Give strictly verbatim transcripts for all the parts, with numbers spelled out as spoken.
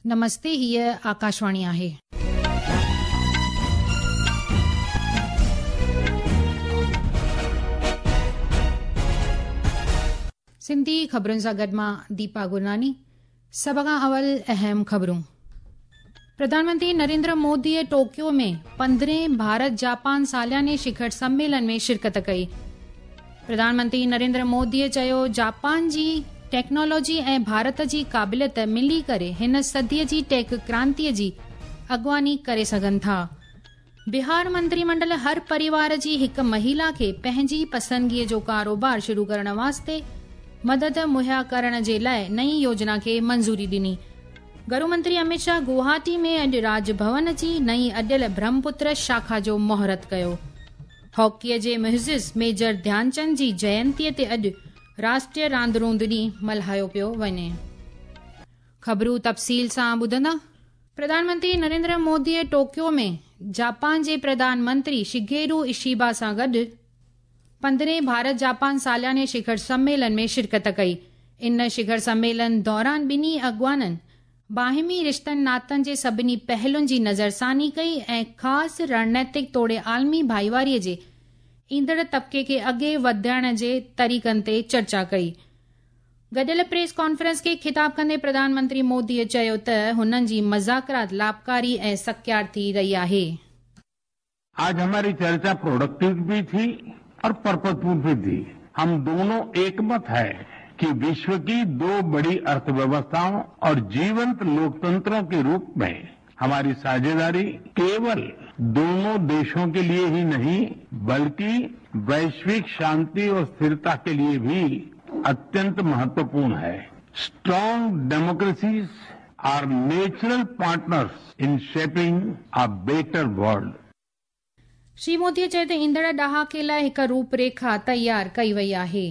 नमस्ते, हीअ आकाशवाणी आहे। सिंधी ख़बरुनि सां गॾु मां दीपा गुरनानी। सभ खां अवल अहम ख़बरूं। प्रधानमंत्री नरेंद्र मोदीअ टोक्यो में पंद्रहें भारत जापान सालियाने शिखर सम्मेलन में शिरकत कई। प्रधानमंत्री नरेंद्र मोदीअ चयो, जापान जी टेक्नोलॉजी ऐं भारत जी क़ाबिलियत मिली करे हिन सदीअ जी टेक क्रांतीअ जी अॻुवानी करे सघनि था। बिहार मंत्रिमंडल हर परिवार जी हिक महिला खे पंहिंजी पसंदगीअ जो कारोबार शुरू करण वास्ते मदद मुहैया करण जे लाइ नई योजना खे मंज़ूरी ॾिनी। गृह मंत्री अमित शाह गुवाहाटी में अॼु राजभवन जी नई अॾियल ब्रह्मपुत्र शाखा जो मुहूर्त कयो। हॉकीअ जे मुहिज़िज़ मेजर ध्यानचंद जी जयंतीअ ते अॼु राष्ट्रीय रांदिरूं ॾींहुं मल्हायो पियो वञे। ख़बरूं तफ़सील सां ॿुधंदा। प्रधानमंत्री नरेंद्र मोदीअ टोक्यो में जापान जे प्रधानमंत्री शिगेरू इशिबा सां गॾु पंद्रहें भारत जापान सालियाने शिखर सम्मेलन में शिरकत कई। इन शिखर सम्मेलन दौरान ॿिन्ही अॻवाननि बाहिमी रिश्तनि नातनि जे सभिनी पहलुनि जी नज़रसानी कई ऐं ख़ासि रणनीतिक तोड़े आलमी भाईवारीअ जे ईंदड़ तबिके खे अॻे वधाइण जे तरीक़नि ते चर्चा कई। गॾियल प्रेस कॉन्फ्रेंस खे ख़िताब कंदे प्रधानमंत्री मोदीअ चयो त हुननि जी मज़ाकरात लाभकारी ऐं सकियार थी रही आहे। आज हमारी चर्चा प्रोडक्टिव भी थी और पर्पसफुल भी थी। हम दोनों एकमत है कि विश्व की दो बड़ी अर्थव्यवस्थाओं और जीवंत लोकतंत्रों के रूप में हमारी साझेदारी केवल दोनों देशों के लिए ही नहीं बल्कि वैश्विक शांति और स्थिरता के लिए भी अत्यंत महत्वपूर्ण है। Strong democracies are natural partners in shaping a better world. Shri मोदीअ चयो त ईंदड़ ॾहाके लाइ हिक रूपरेखा तैयार कई वई आहे।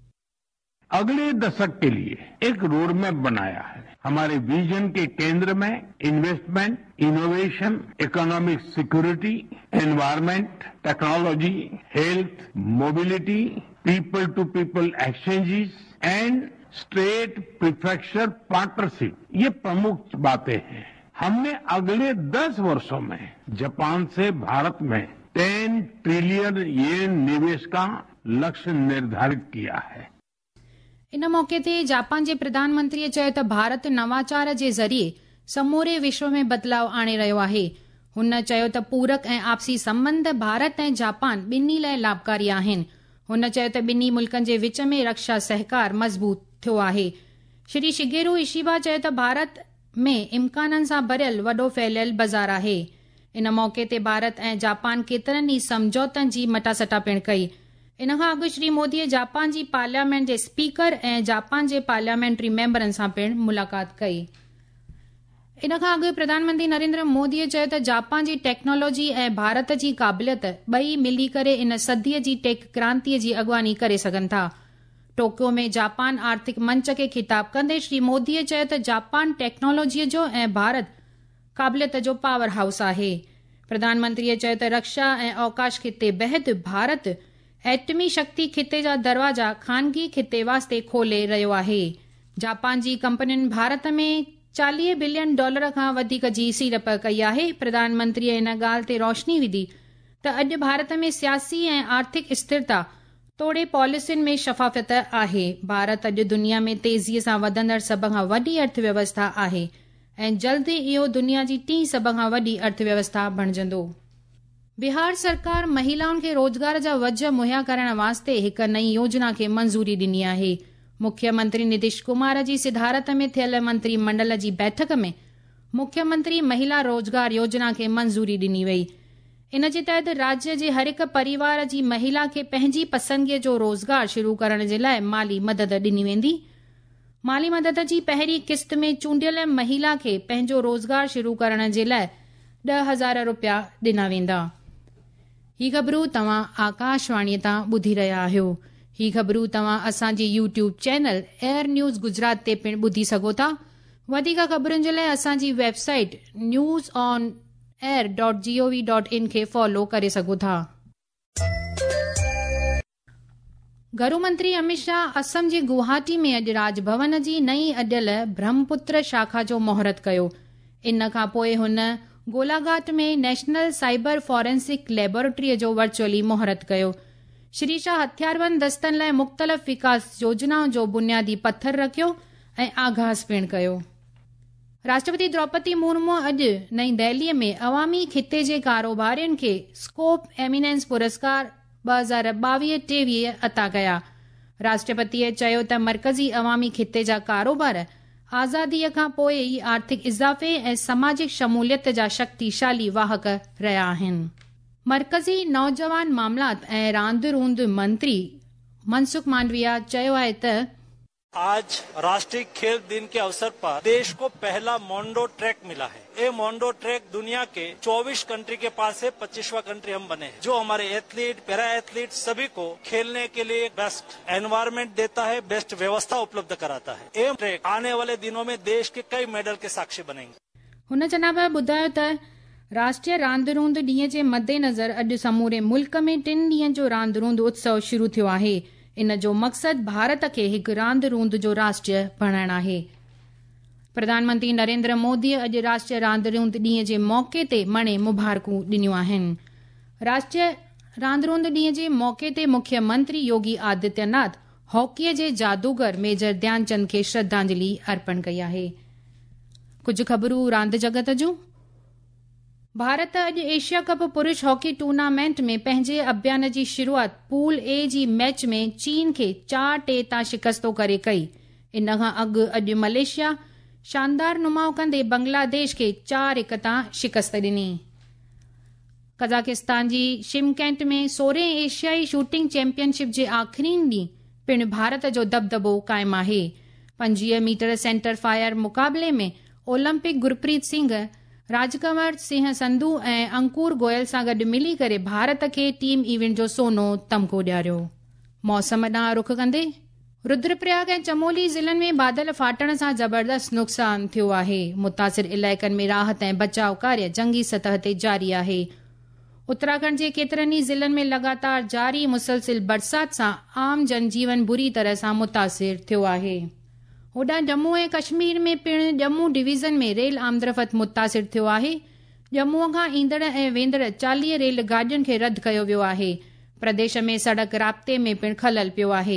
अगले दशक के लिए एक रोड मैप बनाया है। हमारे विजन के केंद्र में investment, innovation, economic security, environment, technology, health, mobility, people to people exchanges and state prefecture partnership, ये प्रमुख बातें हैं। हमने अगले दस वर्षों में जापान से भारत में टेन ट्रिलियन येन निवेश का लक्ष्य निर्धारित किया है। इन मौके ते जापान जे प्रधानमंत्रीअ चयो त भारत नवाचार जे ज़रिए समूरे विश्व में बदलाव आणे रहियो आहे। हुन चयो त पूरक ऐं आपसी संबंध भारत ऐं जापान ॿिन्ही लाइ लाभकारी आहिनि। हुन चयो त ॿिन्ही मुल्कनि जे विच में रक्षा सहकार मज़बूत थियो आहे। श्री शिगेरू इशिबा चयो त भारत में इम्काननि सां भरियल वॾो फैलियल बाज़ार आहे। इन मौके ते भारत ऐं जापान केतिरनि ई समझौतनि जी मटासटा पिणु कई। इन खां अॻु श्री मोदीअ जापान जी पार्लियामेंट जे स्पीकर ऐं जापान जे पार्लियामेंट्री मेंबरनि सां पिणु मुलाक़ात कई। इन खां अॻु प्रधानमंत्री नरेंद्र मोदीअ चयो त जापान जी टेक्नोलॉजी ऐं भारत जी क़ाबिलियत ॿई मिली करे इन सदीअ जी टेक क्रांतीअ जी अॻुवानी करे सघनि था। टोक्यो में जापान आर्थिक मंच खे ख़िताब कंदे श्री मोदीअ चयो त जापान टेक्नोलॉजीअ जो ऐं भारत क़ाबिलियत जो पावर हाउस आहे। प्रधानमंत्रीअ चयो त रक्षा ऐं अवकाश खिते बैदि भारत एटमी शक्ति खिते जा दरवाजा ख़ानगी खिते वास्ते खोले रहियो आहे। जापान जी कंपनियुनि भारत में चालीह बिलियन डॉलर खां वधीक जी सीड़प कई आहे। प्रधानमंत्रीअ इन ॻाल्हि ते रोशनी विधी त अॼु भारत में सियासी ऐं आर्थिक स्थिरता तोड़े पॉलिसियुनि में शफ़ाफ़ियत आहे। भारत अॼु दुनिया में तेज़ीअ सां वधंदड़ सभ खां वॾी अर्थव्यवस्था आहे ऐं जल्द ई इहो दुनिया जी टीं सभ खां वॾी अर्थव्यवस्था बणिजंदो। बिहार सरकार महिलाउनि खे रोजगार जा वझ मुहैया करण वास्ते हिक नई योजना खे मंज़ूरी ॾिनी आहे। मुख्यमंत्री नीतीश कुमार जी सिधारत में थियल मंत्रिमंडल जी बैठक में मुख्यमंत्री महिला रोजगार योजना खे मंज़ूरी ॾिनी वई। इन जे तहत राज्य जे हर हिक परिवार जी महिला खे पंहिंजी पसंदगीअ जो रोजगार शुरू करण जे लाइ माली मदद ॾिनी वेंदी। माली मदद जी पहिरीं किस्त में चूंडियल महिला खे पंहिंजो रोजगार शुरू करण जे लाइ ॾह हज़ार रुपया ॾिना वेंदा। ही ख़बरूं तव्हां आकाशवाणीअ तां ॿुधी रहिया आहियो। ही ख़बरूं तव्हां असांजे YouTube channel AIR news Gujarat ते पिणु ॿुधी सघो था। वधीक ख़बरुनि जे लाइ असांजी website news on air dot gov dot in खे फॉलो करे सघो था। गृह मंत्री अमित शाह असम जे गुवाहाटी में अॼु राजभवन जी नई अॾियल ब्रह्मपुत्र शाखा जो मुहूर्त कयो। इन खां पोइ हुन गोलाघाट में नेशनल साइबर फॉरेंसिक लेबोरेटरीअ जो वर्चुअली मुहूर्त कयो। श्री शाह हथियारबंद दस्तनि लाइ मुख़्तलिफ़ विकास योजनाउनि जो बुनियादी पत्थर रखियो ऐं आगाज़ पिणु कयो। राष्ट्रपति द्रौपदी मुर्मू अॼु नई दिल्लीअ में अवामी खिते जे कारोबारियुनि खे स्कोप एमिनेंस पुरस्कार ॿ हज़ार ॿावीह टेवीह अता कया। राष्ट्रपतिअ चयो त मर्कज़ी अवामी खिते जा कारोबार आज़ादीअ खां पोइ ई आर्थिक इज़ाफ़े ऐं समाजिक शमूलियत जा शक्तिशाली वाहक रहिया आहिनि। मर्कज़ी नौजवान मामलात ऐं रांदि रूंद मंत्री मनसुख मांडविया चयो आहे त आज राष्ट्रीय खेल दिन के अवसर पर देश को पहला मोंडो ट्रैक मिला है। ये मोंडो ट्रैक दुनिया के चौबीस कंट्री के पास है, पच्चीसवां कंट्री हम बने हैं, जो हमारे एथलीट पैरा एथलीट सभी को खेलने के लिए बेस्ट एनवायरनमेंट देता है, बेस्ट व्यवस्था उपलब्ध कराता है। ये ट्रैक आने वाले दिनों में देश के कई मेडल के साक्षी बनेंगे। हुन जनाब ॿुधायो त राष्ट्रीय रांदि रूंद ॾींहं जे मद्देनज़र अॼु समूरे मुल्क में टिनि ॾींहनि जो रांदि रूंद उत्सव शुरू थियो आहे। इन जो मक़सदु भारत खे हिकु रांदि रूंद जो राष्ट्र बणाइणु आहे। प्रधानमंत्री नरेंद्र मोदीअ अॼु राष्ट्रीय रांदि रूंद ॾींहं जे मौक़े ते मणे मुबारकूं ॾिनियूं आहिनि। राष्ट्रीय रांदि रूंद ॾींहं जे मौक़े ते मुख्यमंत्री योगी आदित्यनाथ हॉकीअ जे जादूगर मेजर ध्यानचंद खे श्रद्धांजलि अर्पण कई आहे। कुझु ख़बरूं रांदि जगत जूं। भारत अॼु एशिया कप पुरुष हॉकी टूर्नामेंट में पंहिंजे अभियान जी शुरूआत पूल ए जी मैच में चीन खे चार टे तां शिकस्तो करे कई। इन खां अॻु अॼु मलेशिया शानदार नुमाउ कंदे बांग्लादेश खे चार हिक तां शिकस्त ॾिनी। कजाकिस्तान जी शिमकैंट में सोरहें एशियाई शूटिंग चैंपियनशिप जे आख़िरी ॾींहुं पिणु भारत जो दबदबो क़ाइमु आहे। पंजवीह मीटर सेंटर फायर मुक़ाबले में ओलंपिक गुरप्रीत सिंह, राजकंवर सिंह संधू ऐं अंकुर गोयल सां गॾु मिली करे भारत खे टीम इवेंट जो सोनो तमग़ो ॾियारियो। मौसम ॾांहुं रुख कंदे रुद्रप्रयाग ऐं चमोली ज़िलनि में बादल फाटण सां ज़बरदस्त नुक़सान थियो आहे। मुतासिर इलाइक़नि में राहत ऐं बचाव कार्य जंगी सतह ते जारी आहे। उत्तराखंड जे केतिरनि ई ज़िलनि में लगातार जारी मुसलसिल बरसात सां आम जनजीवन बुरी तरह सां मुतासिर थियो आहे। होॾां जम्मू ऐं कश्मीर में पिणु जम्मू डिवीज़न में रेल आमदरफ़त मुतासिर थियो आहे। जम्मूअ खां ईंदड़ ऐं वेंदड़ चालीह रेल गाॾियुनि खे रद्द कयो वियो आहे। प्रदेश में सड़क राब्ते में पिणु खलल पियो आहे।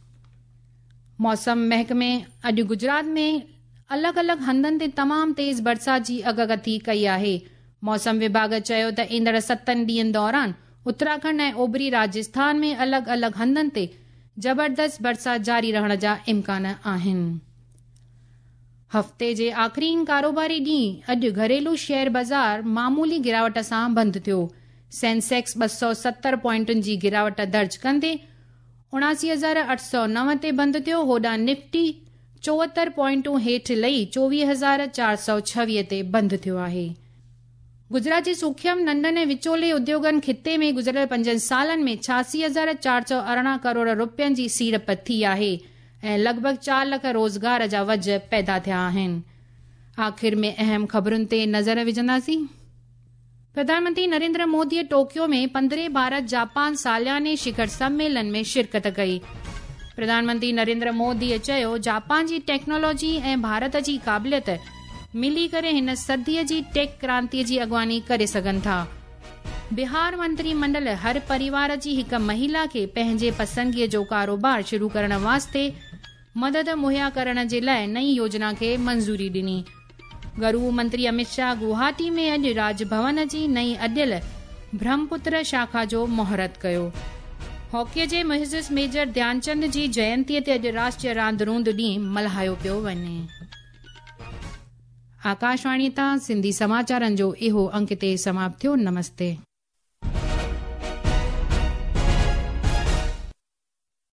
मौसम महकमे अॼु गुजरात में अलॻि अलॻि हंधनि ते तमामु तेज़ बरसात जी अगकथी कई आहे। मौसम विभाग चयो त ईंदड़ सतनि ॾींहनि दौरान उत्तराखंड ऐं ओभरी राजस्थान में अलॻि अलॻि हंधनि ते जबरदस्त बरसात जारी रहण जा इम्कान आहिनि। हफ़्ते जे आख़िरी कारोबारी ॾींहुं अॼु घरेलू शेयर बाज़ार मामूली गिरावट सां बंदि थियो। सेंसेक्स ॿ सौ सतर पॉइंटुनि जी गिरावट दर्ज कंदे उणासी हज़ार अठ सौ नव ते बंदि थियो। होॾां निफ्टी चोहतरि पॉइंटूं हेठि लही चोवीह हज़ार चार सौ छवीह ते बंदि थियो आहे। गुजरात जे सूख्यम नंढनि ऐं विचोले उद्योगनि खिते में गुज़िरियल पंजनि सालनि में छियासी हज़ार चार सौ अरिड़हं करोड़ रुपयनि जी सीड़प थी आहे ऐं लॻभॻि चारि लख रोज़गार जा वज पैदा थिया आहिनि। आख़िर में अहम ख़बरुनि ते नज़र विझंदासीं। प्रधानमंत्री नरेंद्र मोदीअ टोक्यो में पंद्रहें भारत जापान सालियाने शिखर सम्मेलन में शिरकत कई। प्रधानमंत्री नरेंद्र मोदीअ चयो जापान जी टेक्नोलॉजी ऐं भारत जी क़ाबिलियत मिली करे हिन सदीअ जी टेक क्रांतीअ जी अॻवानी करे सघनि था। बिहार मंत्री मंडल हर परिवार जी हिक महिला खे पंहिंजे पसंदगीअ जो कारोबार शुरू करण वास्ते मदद मुहैया करण जे लाइ नई योजना खे मंज़ूरी ॾिनी। गृह मंत्री अमित शाह गुवाहाटी में अॼु राजभवन जी नई अॾियल ब्रह्मपुत्र शाखा जो मुहूर्त कयो। हॉकीअ जे मुहिज़िज़ मेजर ध्यानचंद जी जयंतीअ ते अॼु राष्ट्रीय रांदि रूंद ॾींहुं मल्हायो पियो वञे। आकाशवाणी तां सिंधी समाचारनि जो इहो अंक ते समाप्त थियो। नमस्ते।